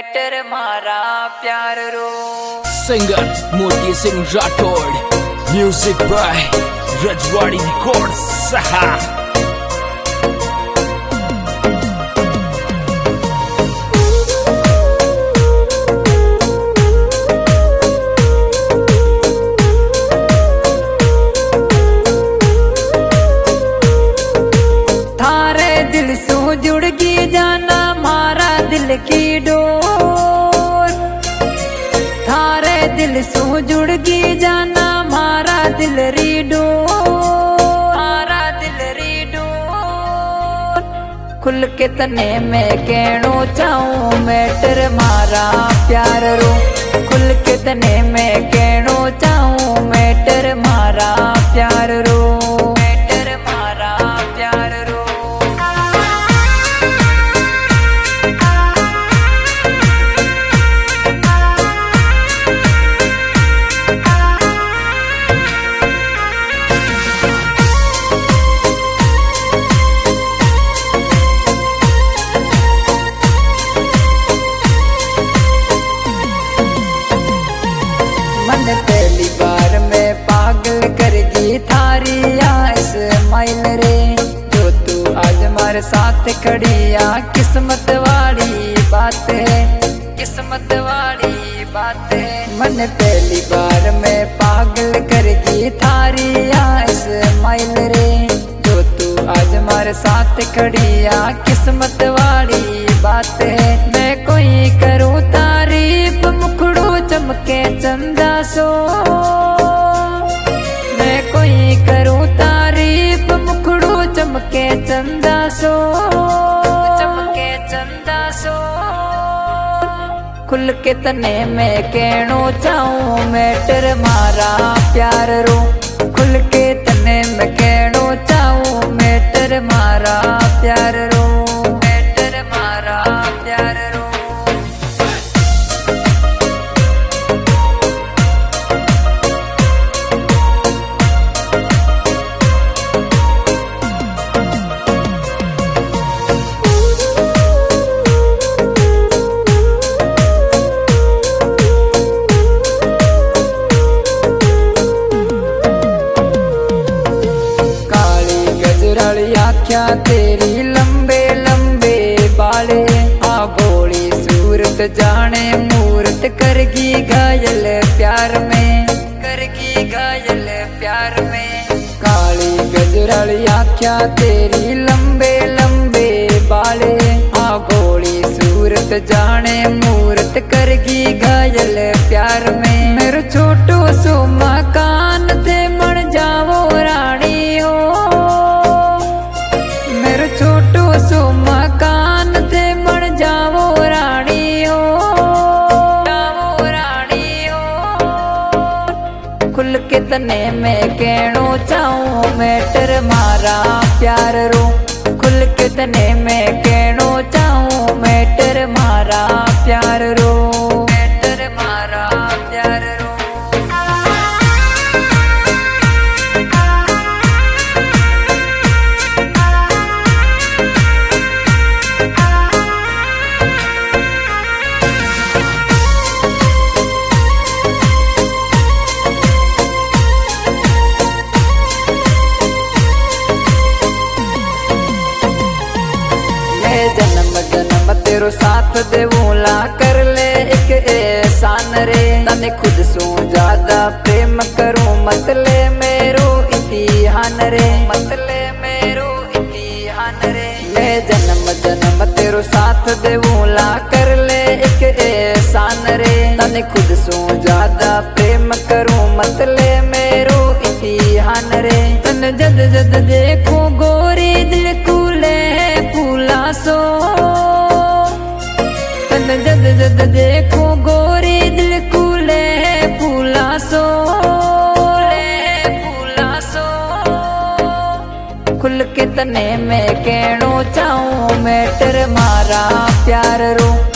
Matter मारा प्यार रो। Singer Moti Singh Rathore, music by Rajwadi records. दिल सो जुड़ गई जाना मारा दिल की डोर, थारे दिल सो जुड़ गई जाना मारा दिल री डोर, मारा दिल री डोर। खुल के तने में कहनो चाहूं मैटर मारा प्यार रो, खुल के तने में कहनो चाहूं मैटर मारा प्यार रो, मैटर मारा प्यार रो। पहली बार में पागल करगी थारी स्माइल रे, जो तू आज हमारे साथ खड़ी आ किस्मत वाली बात है, किस्मत वाली बात है। मन पहली बार में पागल करगी थारी स्माइल रे, जो तू आज हमारे साथ खड़ी आ किस्मत वाली बात है। मैं कोई करूँ तारीफ मुखड़ो चमके चंदा सो, मैं कोई करूँ तारीफ मुखड़ो चमके चंदा सो, चमके चंदा सो। खुल के तने में कहनो चाहूं मैटर मारा प्यार रो, खुल के तने में कहनो चाहूं मैटर मारा प्यार रो, मैटर मारा प्यार रो। आख्या तेरी लंबे लंबे बाले, आ भोली सूरत जाने मूरत करगी घायल प्यार में, करगी घायल प्यार में। काली गजराली आख्या तेरी लंबे लंबे बाले, आ भोली सूरत जाने मूरत करगी घायल प्यार में। मेरे छोटो सो मकान ते मण जावो रानी हो, छोटो सो मकान ते मर जावो रानी हो, जावो रानी हो। खुल के तने में कहनो चाहूं मैटर मारा प्यार रो, खुल के तने में कहनो चाहूं मैटर मारा प्यार रो, मैटर मारा प्यार रो। जन्म जन्म तेरो साथ देवूला कर ले एक एहसान रे, तने खुद सो ज्यादा प्रेम करूं मतले मेरो इतिहान रे, मतले मेरो इतिहान रे। ले जन्म जन्म तेरो साथ देवूला कर ले एक एहसान रे, तने खुद सो ज्यादा प्रेम करूं मतले मेरो इतिहान रे। तन जद जद देखो गोरी दिल कूले फूला सो, तन जद जद देखो गोरी दिल कूले फूला सो, फूला सो। खुल के तने में कहनो चाहूं मैटर मारा प्यार रो,